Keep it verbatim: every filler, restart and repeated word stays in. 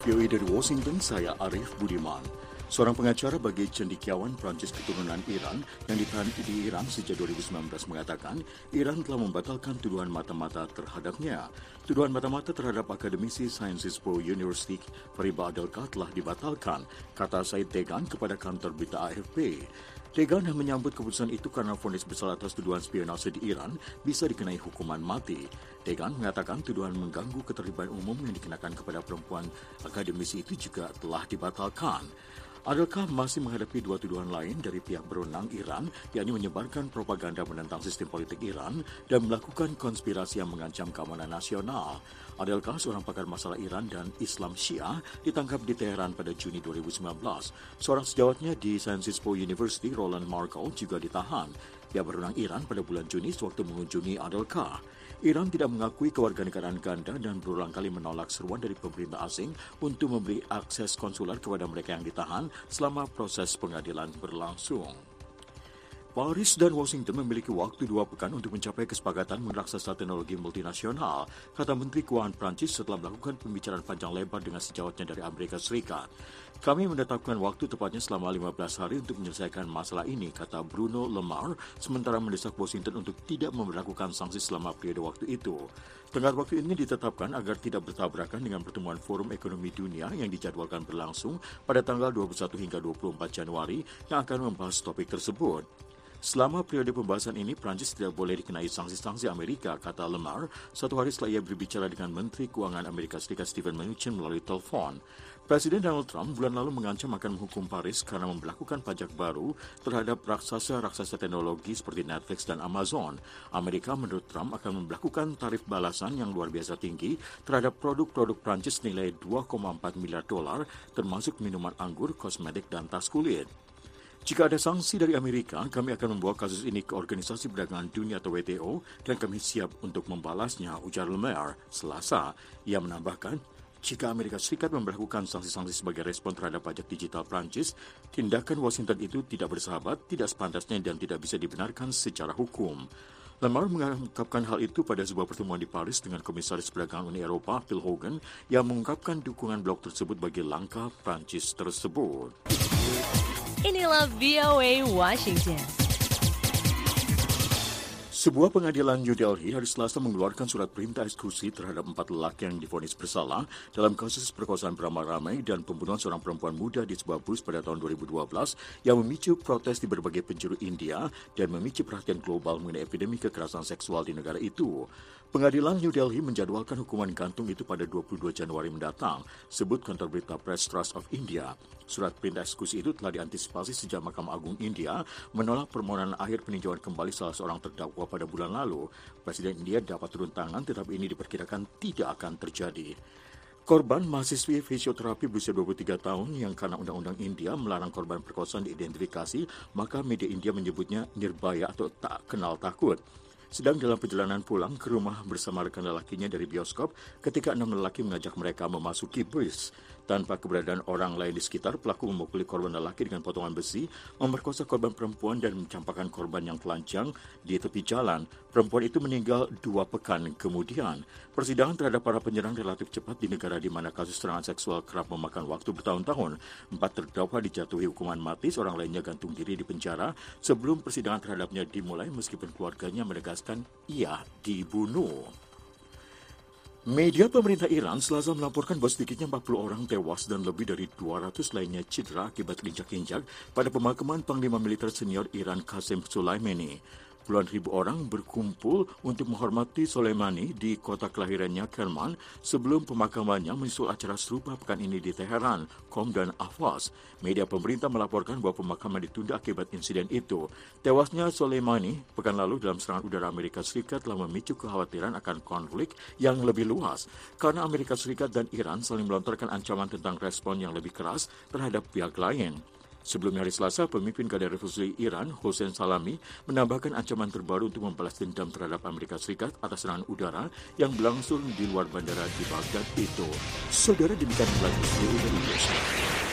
V O A dari Washington, saya Arif Budiman. Seorang pengacara bagi cendekiawan Prancis keturunan Iran yang ditahan di Iran sejak dua ribu sembilan belas mengatakan Iran telah membatalkan tuduhan mata-mata terhadapnya. Tuduhan mata-mata terhadap akademisi Sciences Po University Fariba Adelka telah dibatalkan, kata Said Degan kepada kantor berita A F P. Degan menyambut keputusan itu karena vonis bersalah atas tuduhan spionase di Iran bisa dikenai hukuman mati. Degan mengatakan tuduhan mengganggu keterlibatan umum yang dikenakan kepada perempuan akademisi itu juga telah dibatalkan. Adelka masih menghadapi dua tuduhan lain dari pihak berwenang Iran, yakni menyebarkan propaganda menentang sistem politik Iran dan melakukan konspirasi yang mengancam keamanan nasional. Adelka, seorang pakar masalah Iran dan Islam Syiah, ditangkap di Teheran pada Juni dua ribu sembilan belas. Seorang sejawatnya di Sciences Po University, Roland Markle, juga ditahan. Dia berwenang Iran pada bulan Juni sewaktu mengunjungi Adelka. Iran tidak mengakui kewarganegaraan ganda dan berulang kali menolak seruan dari pemerintah asing untuk memberi akses konsuler kepada mereka yang ditahan selama proses pengadilan berlangsung. Paris dan Washington memiliki waktu dua pekan untuk mencapai kesepakatan meraksasa teknologi multinasional, kata Menteri Keuangan Prancis setelah melakukan pembicaraan panjang lebar dengan sejawatnya dari Amerika Serikat. Kami menetapkan waktu tepatnya selama lima belas hari untuk menyelesaikan masalah ini, kata Bruno Le Maire, sementara mendesak Washington untuk tidak memberlakukan sanksi selama periode waktu itu. Tenggat waktu ini ditetapkan agar tidak bertabrakan dengan pertemuan Forum Ekonomi Dunia yang dijadwalkan berlangsung pada tanggal dua puluh satu hingga dua puluh empat Januari yang akan membahas topik tersebut. Selama periode pembahasan ini, Prancis tidak boleh dikenai sanksi-sanksi Amerika, kata Le Maire, satu hari setelah ia berbicara dengan Menteri Keuangan Amerika Serikat Steven Mnuchin melalui telepon. Presiden Donald Trump bulan lalu mengancam akan menghukum Paris karena memberlakukan pajak baru terhadap raksasa-raksasa teknologi seperti Netflix dan Amazon. Amerika menurut Trump akan memberlakukan tarif balasan yang luar biasa tinggi terhadap produk-produk Prancis nilai dua koma empat miliar dolar, termasuk minuman anggur, kosmetik, dan tas kulit. Jika ada sanksi dari Amerika, kami akan membawa kasus ini ke Organisasi Perdagangan Dunia atau W T O dan kami siap untuk membalasnya, ujar Le Maire Selasa. Ia menambahkan, jika Amerika Serikat memberlakukan sanksi-sanksi sebagai respon terhadap pajak digital Prancis, tindakan Washington itu tidak bersahabat, tidak sepantasnya dan tidak bisa dibenarkan secara hukum. Le Maire mengungkapkan hal itu pada sebuah pertemuan di Paris dengan Komisaris Perdagangan Uni Eropa, Phil Hogan, yang mengungkapkan dukungan blok tersebut bagi langkah Prancis tersebut. Inilah V O A Washington. Sebuah pengadilan New Delhi hari Selasa mengeluarkan surat perintah eksekusi terhadap empat lelaki yang divonis bersalah dalam kasus perkosaan beramai-ramai dan pembunuhan seorang perempuan muda di sebuah bus pada tahun dua ribu dua belas yang memicu protes di berbagai penjuru India dan memicu perhatian global mengenai epidemi kekerasan seksual di negara itu. Pengadilan New Delhi menjadwalkan hukuman gantung itu pada dua puluh dua Januari mendatang, sebut kantor berita Press Trust of India. Surat perintah eksekusi itu telah diantisipasi sejak Mahkamah Agung India menolak permohonan akhir peninjauan kembali salah seorang terdakwa pada bulan lalu. Presiden India dapat turun tangan, tetapi ini diperkirakan tidak akan terjadi. Korban mahasiswi fisioterapi berusia dua puluh tiga tahun yang karena undang-undang India melarang korban perkosaan diidentifikasi, maka media India menyebutnya nirbaya atau tak kenal takut. Sedang dalam perjalanan pulang ke rumah bersama rekan lelakinya dari bioskop ketika enam lelaki mengajak mereka memasuki bus. Tanpa keberadaan orang lain di sekitar, pelaku memukuli korban lelaki dengan potongan besi, memerkosa korban perempuan dan mencampakkan korban yang telanjang di tepi jalan. Perempuan itu meninggal dua pekan kemudian. Persidangan terhadap para penyerang relatif cepat di negara di mana kasus serangan seksual kerap memakan waktu bertahun-tahun. Empat terdakwa dijatuhi hukuman mati, seorang lainnya gantung diri di penjara sebelum persidangan terhadapnya dimulai meskipun keluarganya menegaskan ia dibunuh. Media pemerintah Iran Selasa melaporkan bahwa sedikitnya empat puluh orang tewas dan lebih dari dua ratus lainnya cedera akibat injak-injak pada pemakaman Panglima Militer Senior Iran Qasem Soleimani. Puluhan ribu orang berkumpul untuk menghormati Soleimani di kota kelahirannya Kerman sebelum pemakamannya menyusul acara serupa pekan ini di Teheran, Qom dan Ahvaz. Media pemerintah melaporkan bahwa pemakaman ditunda akibat insiden itu. Tewasnya Soleimani pekan lalu dalam serangan udara Amerika Serikat telah memicu kekhawatiran akan konflik yang lebih luas karena Amerika Serikat dan Iran saling melontarkan ancaman tentang respon yang lebih keras terhadap pihak lain. Sebelumnya hari Selasa, pemimpin Garda Revolusi Iran, Hossein Salami, menambahkan ancaman terbaru untuk membalas dendam terhadap Amerika Serikat atas serangan udara yang berlangsung di luar bandara di Baghdad itu. Saudara, demikian lagi dari Indonesia.